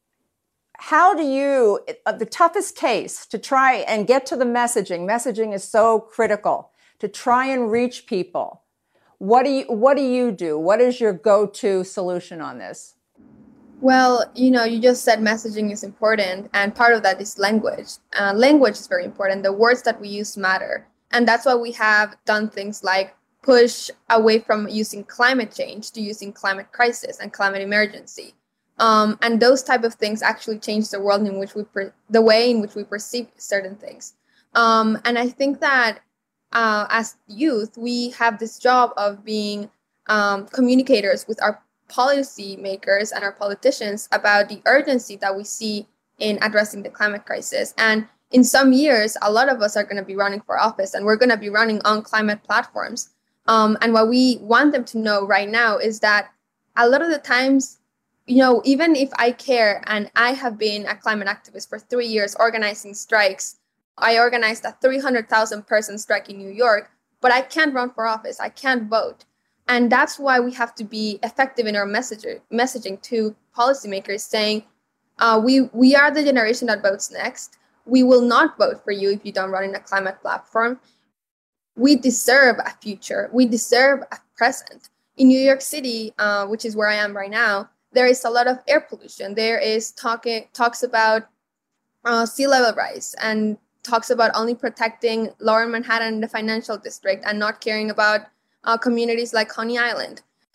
S1: how do you, uh, the toughest case to try and get to the messaging, messaging is so critical, to try and reach people. What do you what do you do? What is your go-to solution on this?
S3: Well, you know, you just said messaging is important, and part of that is language. Uh, language is very important. The words that we use matter. And that's why we have done things like push away from using climate change to using climate crisis and climate emergency. Um, and those type of things actually change the world in which we, per- the way in which we perceive certain things. Um, and I think that Uh, as youth, we have this job of being um, communicators with our policy makers and our politicians about the urgency that we see in addressing the climate crisis. And in some years, a lot of us are going to be running for office, and we're going to be running on climate platforms. Um, and what we want them to know right now is that a lot of the times, you know, even if I care and I have been a climate activist for three years organizing strikes, I organized a three hundred thousand person strike in New York, but I can't run for office. I can't vote. And that's why we have to be effective in our message, messaging to policymakers saying, uh, we, we are the generation that votes next. We will not vote for you if you don't run in a climate platform. We deserve a future. We deserve a present. In New York City, uh, which is where I am right now, there is a lot of air pollution. There is talking talks about uh, sea level rise and talks about only protecting Lower Manhattan and the financial district and not caring about uh, communities like Coney Island.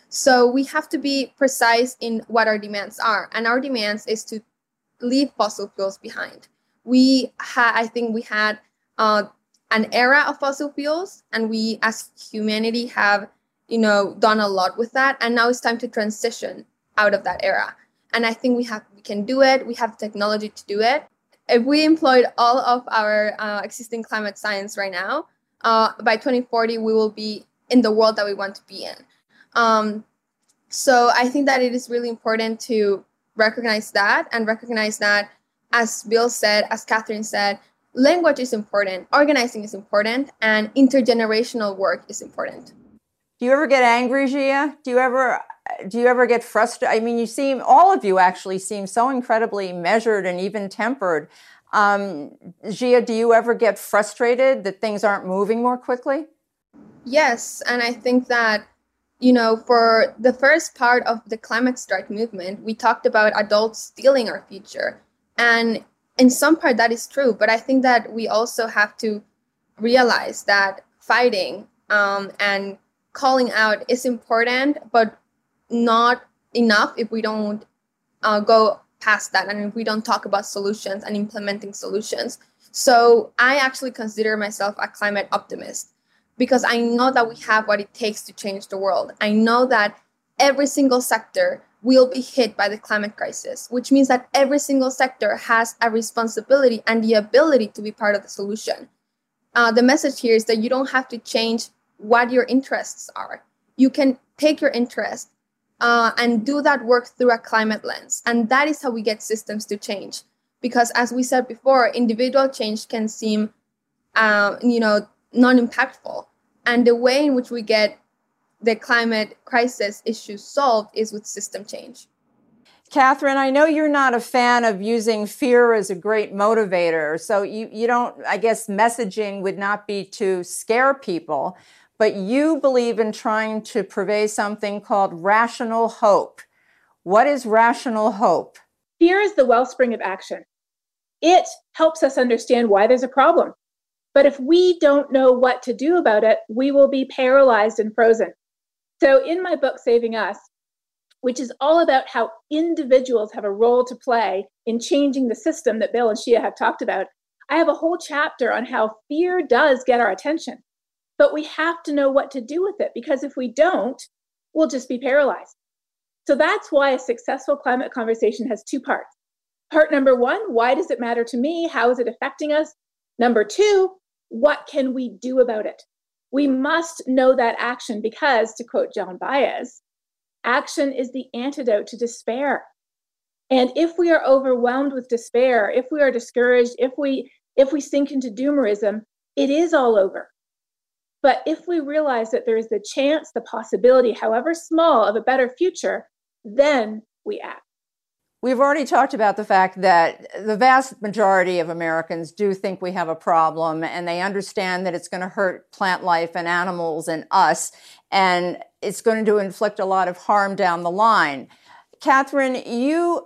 S3: So we have to be precise in what our demands are. And our demands is to leave fossil fuels behind. We had, I think we had uh, an era of fossil fuels, and we as humanity have, you know, done a lot with that. And now it's time to transition out of that era. And I think we have, we can do it. We have technology to do it. If we employed all of our uh, existing climate science right now, uh, by twenty forty, we will be in the world that we want to be in. Um, so I think that it is really important to recognize that and recognize that, as Bill said, as Catherine said, language is important, organizing is important, and intergenerational work is important.
S1: Do you ever get angry, Gia? Do you ever do you ever get frustrated? I mean, you seem, all of you actually seem so incredibly measured and even tempered. Um, Gia, do you ever get frustrated that things aren't moving more quickly?
S3: Yes, and I think that, you know, for the first part of the climate strike movement, we talked about adults stealing our future. And in some part that is true, but I think that we also have to realize that fighting um, and calling out is important, but not enough if we don't uh, go past that and if we don't talk about solutions and implementing solutions. So I actually consider myself a climate optimist, because I know that we have what it takes to change the world. I know that every single sector will be hit by the climate crisis, which means that every single sector has a responsibility and the ability to be part of the solution. Uh, the message here is that you don't have to change what your interests are. You can take your interest uh, and do that work through a climate lens. And that is how we get systems to change. Because as we said before, individual change can seem, uh, you know, non-impactful. And the way in which we get the climate crisis issue solved is with system change.
S1: Catherine, I know you're not a fan of using fear as a great motivator. So you, you don't, I guess messaging would not be to scare people, but you believe in trying to purvey something called rational hope. What is rational hope?
S5: Fear is the wellspring of action. It helps us understand why there's a problem. But if we don't know what to do about it, we will be paralyzed and frozen. So in my book, Saving Us, which is all about how individuals have a role to play in changing the system that Bill and Shia have talked about, I have a whole chapter on how fear does get our attention. But we have to know what to do with it, because if we don't, we'll just be paralyzed. So that's why a successful climate conversation has two parts. Part number one, why does it matter to me? How is it affecting us? Number two, what can we do about it? We must know that action because, to quote John Baez, action is the antidote to despair. And if we are overwhelmed with despair, if we are discouraged, if we if we sink into doomerism, it is all over. But if we realize that there is the chance, the possibility, however small, of a better future, then we act.
S1: We've already talked about the fact that the vast majority of Americans do think we have a problem, and they understand that it's going to hurt plant life and animals and us, and it's going to inflict a lot of harm down the line. Catherine, you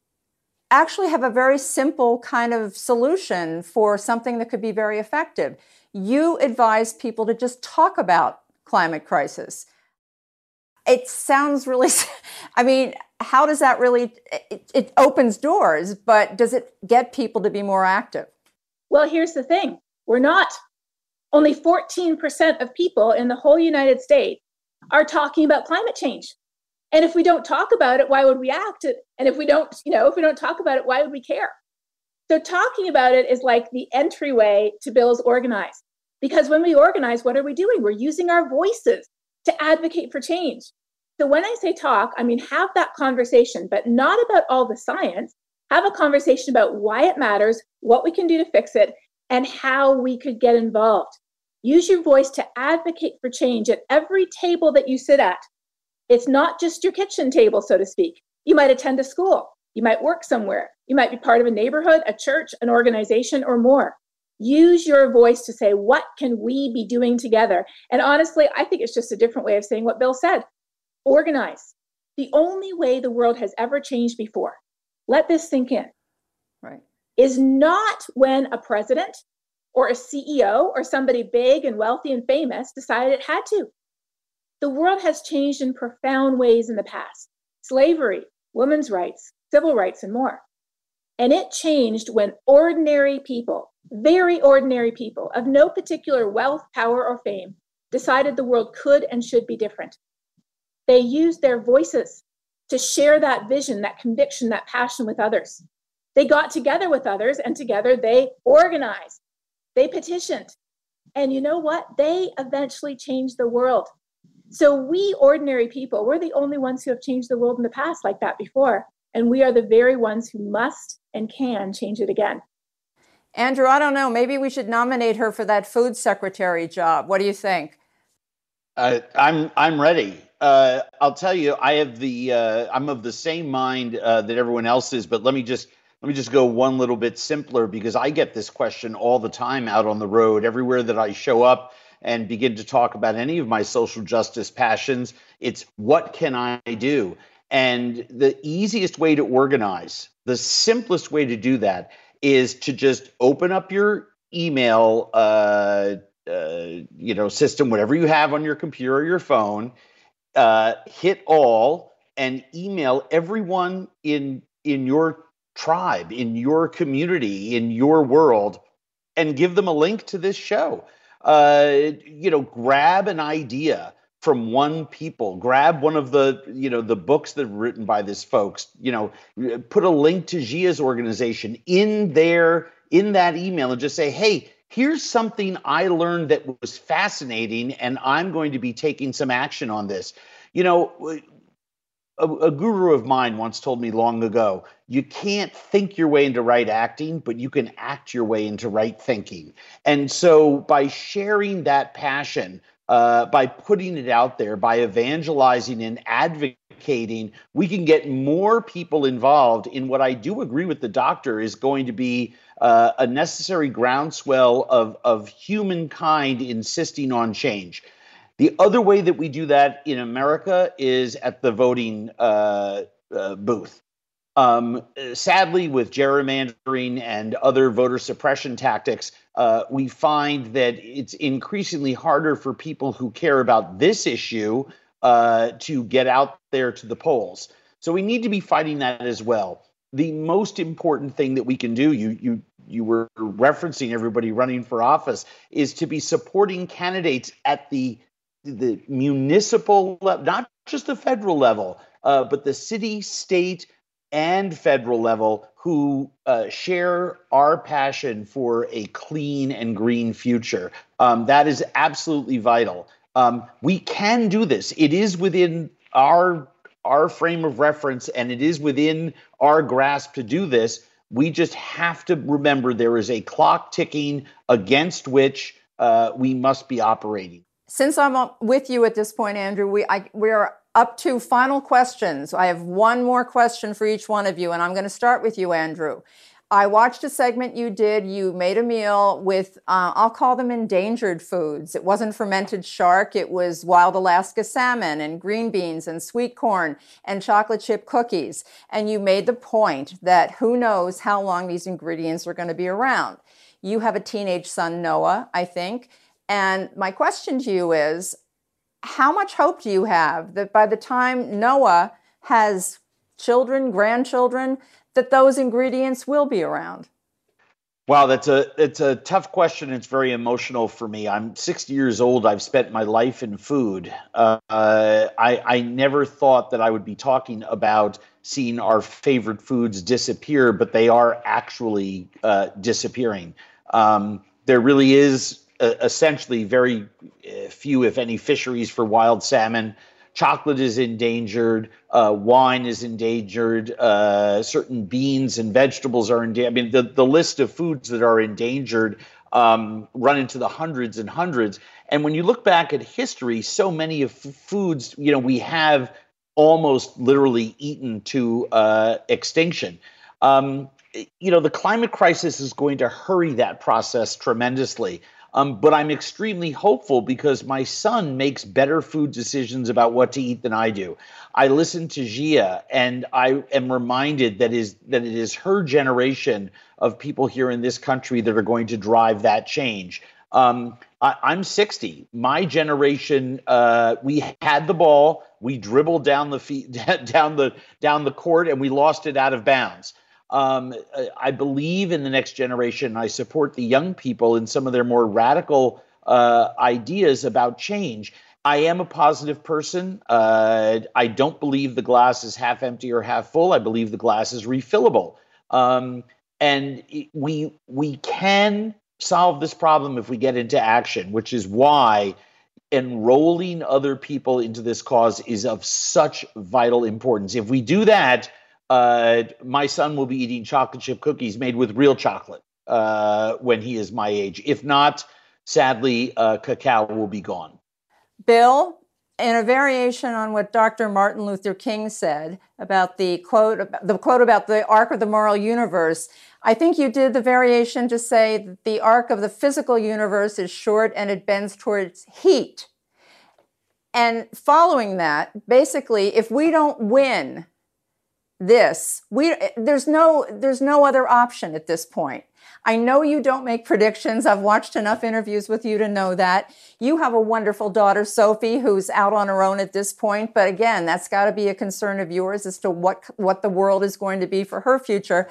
S1: actually have a very simple kind of solution for something that could be very effective. You advise people to just talk about climate crisis. It sounds really, I mean, how does that really, it, it opens doors, but does it get people to be more active?
S5: Well, here's the thing. We're not. Only fourteen percent of people in the whole United States are talking about climate change. And if we don't talk about it, why would we act? And if we don't, you know, if we don't talk about it, why would we care? So talking about it is like the entryway to Bill's Organize. Because when we organize, what are we doing? We're using our voices to advocate for change. So when I say talk, I mean have that conversation, but not about all the science. Have a conversation about why it matters, what we can do to fix it, and how we could get involved. Use your voice to advocate for change at every table that you sit at. It's not just your kitchen table, so to speak. You might attend a school. You might work somewhere. You might be part of a neighborhood, a church, an organization, or more. Use your voice to say, what can we be doing together? And honestly, I think it's just a different way of saying what Bill said. Organize. The only way the world has ever changed before, let this sink in,
S1: right,
S5: is not when a president or a C E O or somebody big and wealthy and famous decided it had to. The world has changed in profound ways in the past. Slavery, women's rights, civil rights, and more. And it changed when ordinary people, very ordinary people of no particular wealth, power, or fame, decided the world could and should be different. They used their voices to share that vision, that conviction, that passion with others. They got together with others, and together they organized, they petitioned. And you know what? They eventually changed the world. So we ordinary people, we're the only ones who have changed the world in the past like that before. And we are the very ones who must and can change it again.
S1: Andrew, I don't know, maybe we should nominate her for that food secretary job. What do you think?
S6: Uh, I'm I'm ready. Uh, I'll tell you, I have the uh, I'm of the same mind uh, that everyone else is. But let me just let me just go one little bit simpler, because I get this question all the time out on the road, everywhere that I show up and begin to talk about any of my social justice passions. It's what can I do? And the easiest way to organize, the simplest way to do that, is to just open up your email uh, uh, you know, system, whatever you have on your computer or your phone, uh, hit all, and email everyone in in your tribe, in your community, in your world, and give them a link to this show. Uh, you know, grab an idea from one people, grab one of the, you know, the books that are written by this folks, you know, put a link to Gia's organization in there, in that email, and just say, hey, here's something I learned that was fascinating, and I'm going to be taking some action on this. You know, a, a guru of mine once told me long ago, you can't think your way into right acting, but you can act your way into right thinking. And so by sharing that passion, Uh, by putting it out there, by evangelizing and advocating, we can get more people involved in what I do agree with the doctor is going to be uh, a necessary groundswell of, of humankind insisting on change. The other way that we do that in America is at the voting uh, uh, booth. Um, sadly, with gerrymandering and other voter suppression tactics, uh, we find that it's increasingly harder for people who care about this issue uh, to get out there to the polls. So we need to be fighting that as well. The most important thing that we can do, you you you were referencing everybody running for office, is to be supporting candidates at the the municipal level, not just the federal level, uh, but the city, state, and federal level, who uh, share our passion for a clean and green future. Um, that is absolutely vital. Um, we can do this. It is within our our frame of reference, and it is within our grasp to do this. We just have to remember there is a clock ticking against which uh, we must be operating.
S1: Since I'm with you at this point, Andrew, we I, we're up to final questions. I have one more question for each one of you, and I'm going to start with you, Andrew. I watched a segment you did. You made a meal with, uh, I'll call them endangered foods. It wasn't fermented shark. It was wild Alaska salmon and green beans and sweet corn and chocolate chip cookies. And you made the point that who knows how long these ingredients are going to be around. You have a teenage son, Noah, I think. And my question to you is, how much hope do you have that by the time Noah has children, grandchildren, that those ingredients will be around?
S6: Wow, that's a it's a tough question. It's very emotional for me. I'm sixty years old. I've spent my life in food. Uh, I, I never thought that I would be talking about seeing our favorite foods disappear, but they are actually uh, disappearing. Um, there really is Uh, essentially very uh, few, if any, fisheries for wild salmon. Chocolate is endangered. Uh, wine is endangered. Uh, certain beans and vegetables are endangered. I mean, the, the list of foods that are endangered um, run into the hundreds and hundreds. And when you look back at history, so many of f- foods, you know, we have almost literally eaten to uh, extinction. Um, you know, the climate crisis is going to hurry that process tremendously. Um, but I'm extremely hopeful because my son makes better food decisions about what to eat than I do. I listen to Gia, and I am reminded that is that it is her generation of people here in this country that are going to drive that change. Um, I, I'm sixty. My generation, uh, we had the ball, we dribbled down the feet, down the down the court, and we lost it out of bounds. Um, I believe in the next generation. I support the young people in some of their more radical uh, ideas about change. I am a positive person. Uh, I don't believe the glass is half empty or half full. I believe the glass is refillable. Um, and we we can solve this problem if we get into action, which is why enrolling other people into this cause is of such vital importance. If we do that, uh, my son will be eating chocolate chip cookies made with real chocolate uh, when he is my age. If not, sadly, uh, cacao will be gone.
S1: Bill, in a variation on what Doctor Martin Luther King said about the quote, the quote about the arc of the moral universe, I think you did the variation to say that the arc of the physical universe is short and it bends towards heat. And following that, basically, if we don't win this, we there's no there's no other option at this point. I know you don't make predictions. I've watched enough interviews with you to know that. You have a wonderful daughter, Sophie, who's out on her own at this point. But again, that's got to be a concern of yours as to what, what the world is going to be for her future.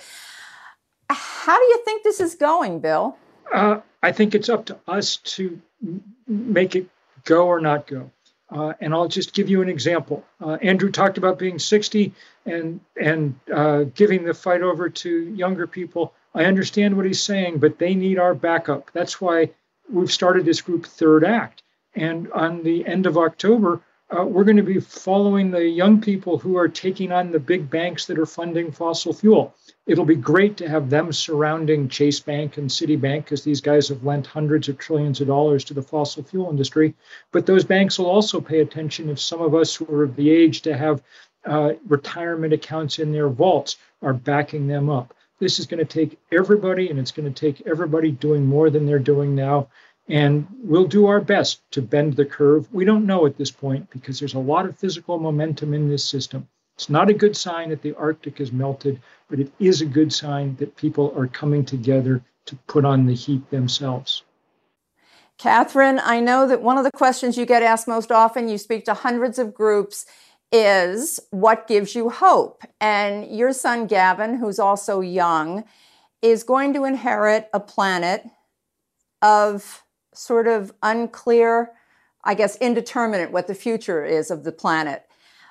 S1: How do you think this is going, Bill?
S4: Uh, I think it's up to us to make it go or not go. Uh, and I'll just give you an example. Uh, Andrew talked about being sixty and, and uh, giving the fight over to younger people. I understand what he's saying, but they need our backup. That's why we've started this group, Third Act. And on the end of October, uh, we're going to be following the young people who are taking on the big banks that are funding fossil fuel. It'll be great to have them surrounding Chase Bank and Citibank, because these guys have lent hundreds of trillions of dollars to the fossil fuel industry. But those banks will also pay attention if some of us who are of the age to have uh, retirement accounts in their vaults are backing them up. This is going to take everybody, and it's going to take everybody doing more than they're doing now. And we'll do our best to bend the curve. We don't know at this point because there's a lot of physical momentum in this system. It's not a good sign that the Arctic has melted, but it is a good sign that people are coming together to put on the heat themselves.
S1: Catherine, I know that one of the questions you get asked most often, you speak to hundreds of groups, is what gives you hope? And your son, Gavin, who's also young, is going to inherit a planet of sort of unclear, I guess, indeterminate what the future is of the planet.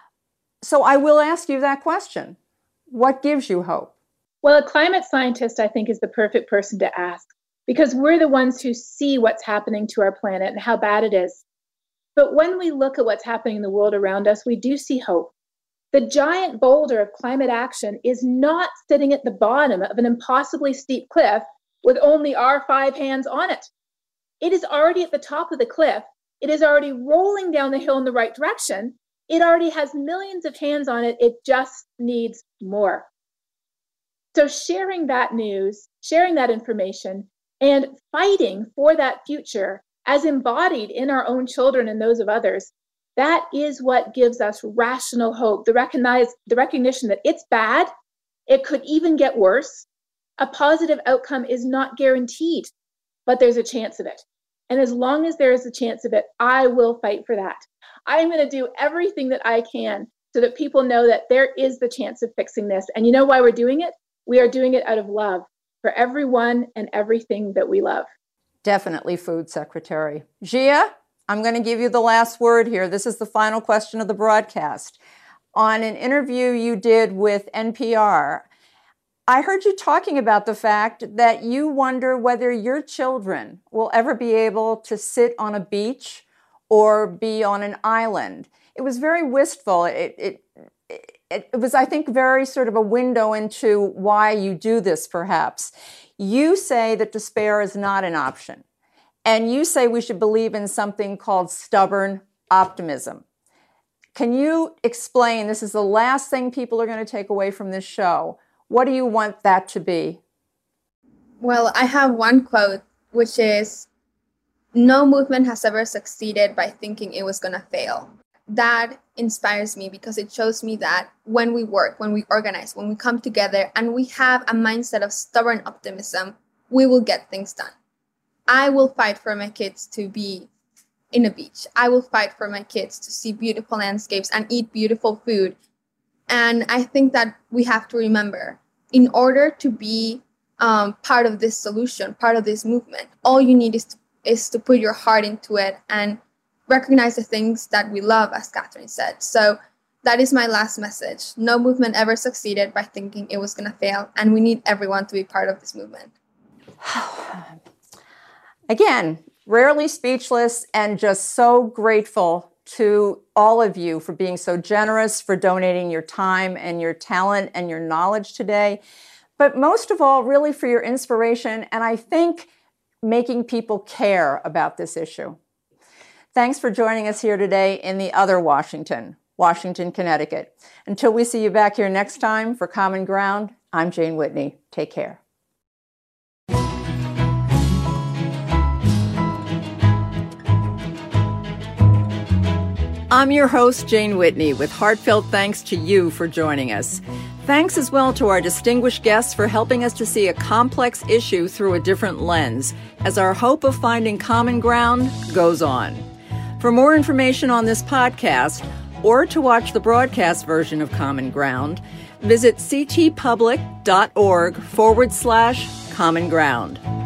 S1: So I will ask you that question. What gives you hope?
S5: Well, a climate scientist, I think, is the perfect person to ask, because we're the ones who see what's happening to our planet and how bad it is. But when we look at what's happening in the world around us, we do see hope. The giant boulder of climate action is not sitting at the bottom of an impossibly steep cliff with only our five hands on it. It is already at the top of the cliff. It is already rolling down the hill in the right direction. It already has millions of hands on it. It just needs more. So sharing that news, sharing that information, and fighting for that future as embodied in our own children and those of others, that is what gives us rational hope, the, recognize, the recognition that it's bad, it could even get worse. A positive outcome is not guaranteed, but there's a chance of it. And as long as there is a chance of it, I will fight for that. I'm going to do everything that I can so that people know that there is the chance of fixing this. And you know why we're doing it? We are doing it out of love for everyone and everything that we love.
S1: Definitely, Food Secretary. Gia, I'm going to give you the last word here. This is the final question of the broadcast. On an interview you did with N P R, I heard you talking about the fact that you wonder whether your children will ever be able to sit on a beach or be on an island. It was very wistful. It, it, it, it was, I think, very sort of a window into why you do this, perhaps. You say that despair is not an option. And you say we should believe in something called stubborn optimism. Can you explain, this is the last thing people are going to take away from this show, what do you want that to be?
S3: Well, I have one quote, which is, no movement has ever succeeded by thinking it was going to fail. That inspires me because it shows me that when we work, when we organize, when we come together and we have a mindset of stubborn optimism, we will get things done. I will fight for my kids to be in a beach. I will fight for my kids to see beautiful landscapes and eat beautiful food. And I think that we have to remember, in order to be um, part of this solution, part of this movement, all you need is to, is to put your heart into it and recognize the things that we love, as Catherine said. So that is my last message. No movement ever succeeded by thinking it was going to fail, and we need everyone to be part of this movement.
S1: Again, rarely speechless, and just so grateful to all of you for being so generous, for donating your time and your talent and your knowledge today. But most of all, really for your inspiration, and I think making people care about this issue. Thanks for joining us here today in the other Washington, Washington, Connecticut. Until we see you back here next time for Common Ground, I'm Jane Whitney. Take care. I'm your host, Jane Whitney, with heartfelt thanks to you for joining us. Thanks as well to our distinguished guests for helping us to see a complex issue through a different lens, as our hope of finding common ground goes on. For more information on this podcast, or to watch the broadcast version of Common Ground, visit ctpublic.org forward slash common ground.